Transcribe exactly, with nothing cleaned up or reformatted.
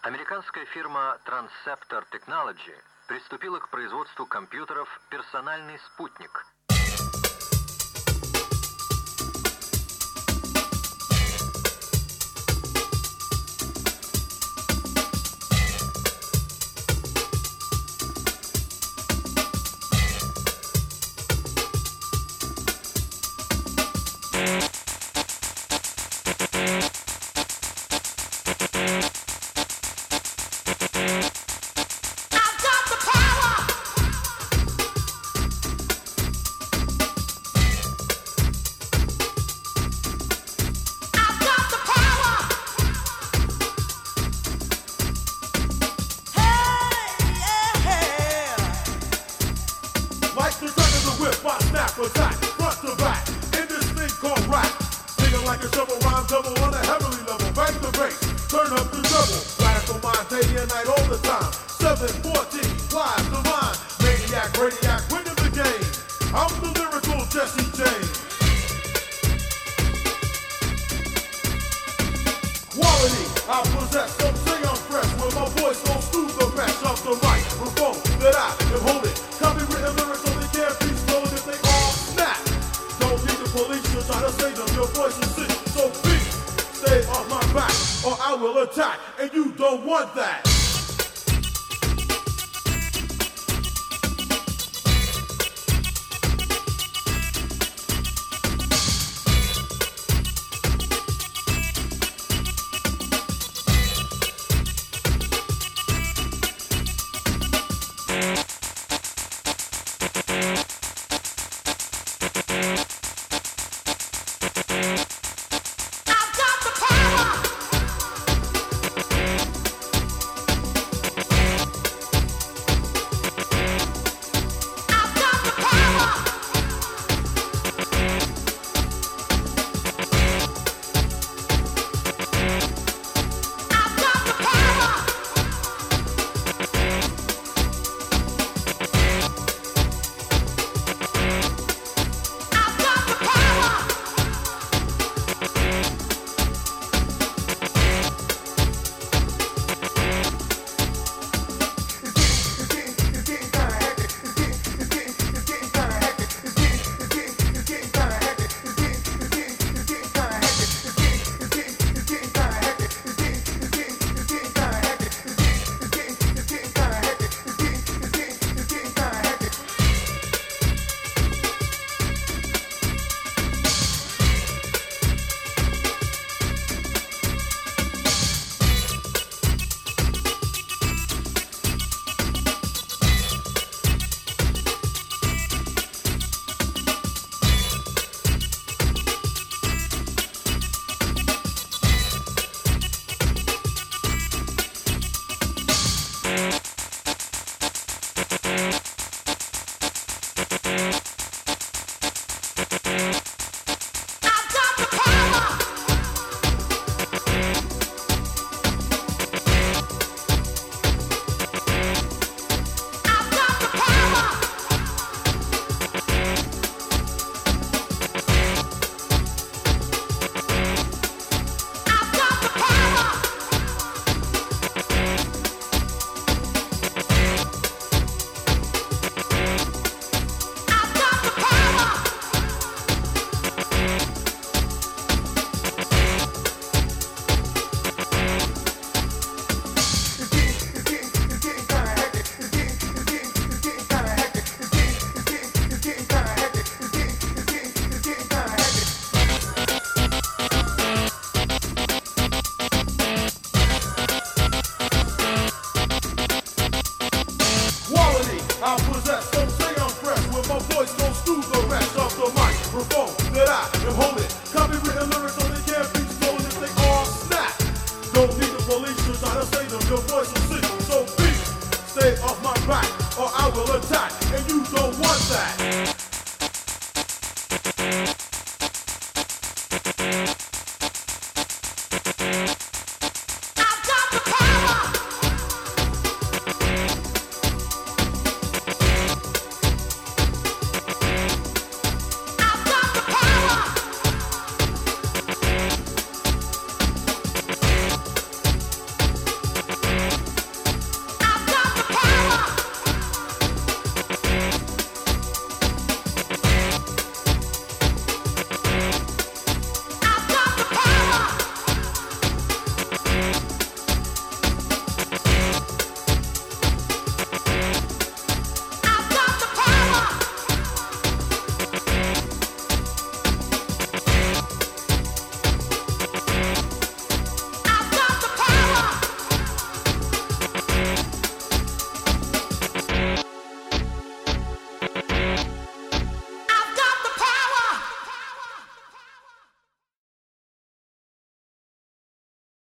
Американская фирма Transceptor Technology приступила к производству компьютеров «Персональный спутник». Attack, front to back, in this thing called rap. Singing like a shovel, rhyme double on a heavily level. Back the bass, turn up the double. Radical mind, day and night, all the time. seven fourteen, live divine. Maniac, radiac, winning the game. I'm the lyrical Jesse James. Quality, I possess, some say I'm fresh. When my voice goes through the mesh of the microphone that I am holding. Copywritten lyrics only can't be stolen if they all snap. Don't need the police to try to save them. Your voice is sick, so please stay off my back, or I will attack, and you don't want that. I possess, don't say I'm fresh. When my voice goes through the rest of the microphone that I am holding. Copywritten lyrics only can't be stolen if they all snap. Don't need the police to try to save them. Your voice is sick, so please stay off my back, or I will attack, and you don't want that.